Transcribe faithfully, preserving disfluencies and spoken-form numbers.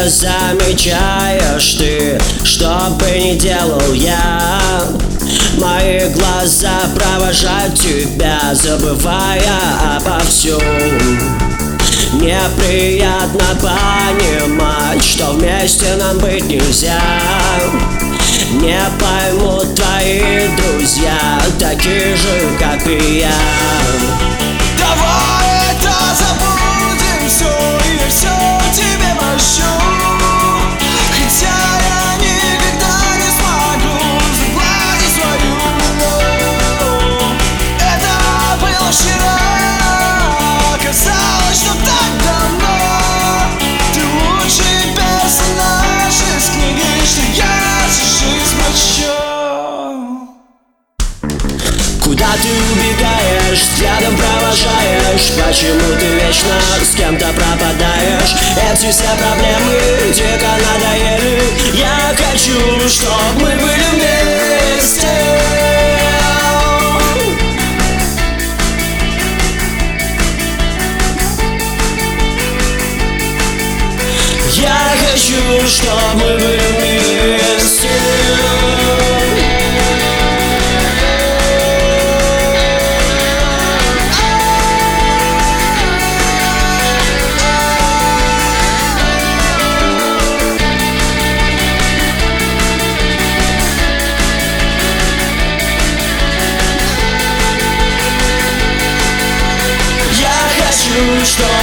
замечаешь ты, что бы ни делал я. Мои глаза провожают тебя, забывая обо всем. Неприятно понимать, что вместе нам быть нельзя. Не поймут твои друзья, такие же, как и я. Давай это забудем все, и я все тебе прощу. Хотя я никогда не смогу загладить свою вину. Это было вчера, казалось, что так давно. Ты лучший персонаж из книги, что я всю жизнь прочел. Куда ты убегаешь, взглядом провожаешь? Почему ты вечно с кем-то пропадаешь? Эти все проблемы дико надоели. Я хочу, чтоб мы были вместе. Я хочу, чтоб мы были вместе. Что